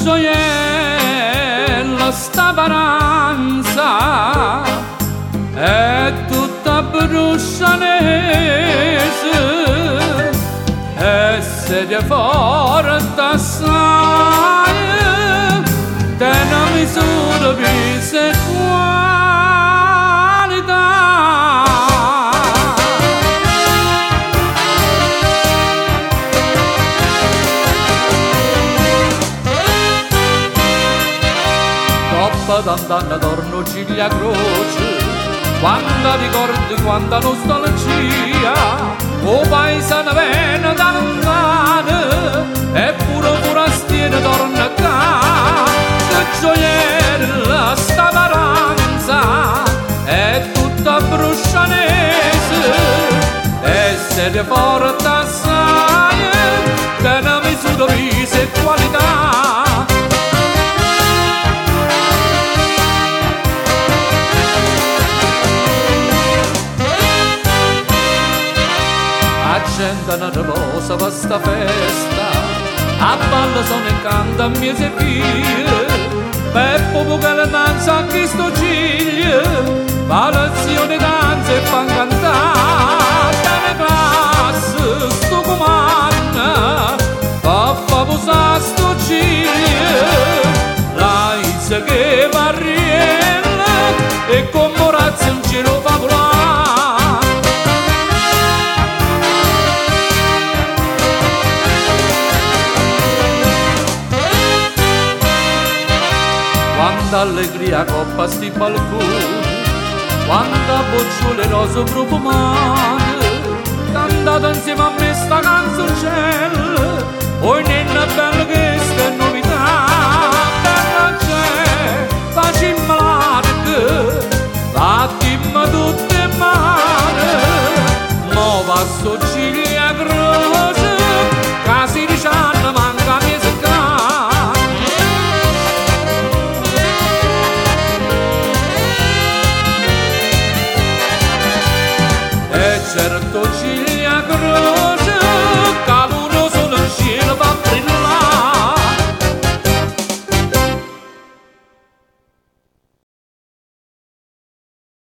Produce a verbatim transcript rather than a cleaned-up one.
gioiella sta paranza è tutta bruscianese e sedia forte assai te una misura pisa e qualità. Coppa d'andanna torno ciglia croce quando ricordi quanta nostalgia o paesano vena da lontano eppure forastiero torna a casa che gioiella sta paranza è tutta bruscianese e sedia forte assai che una misura pisa e qualità. Gente una rosa per sta festa a balla sono e canta a mie figlie Peppo Pucale danza a chi sto ciglia Palazione danza e fan cantare cane classe sto comanda fa fa posare sto ciglia la izza che va riella e con morazzi un cielo favolare. Quanta allegria coppa sti balconi, quanta bocciole rose profumate, cantate insieme a me sta canzoncella, poi nenna bella che sta novità, bella c'è, facimmo larga, fattimmo tutte male, mo passo ciglia croce, casi dicianno manca mia secca. Certo ciglia croce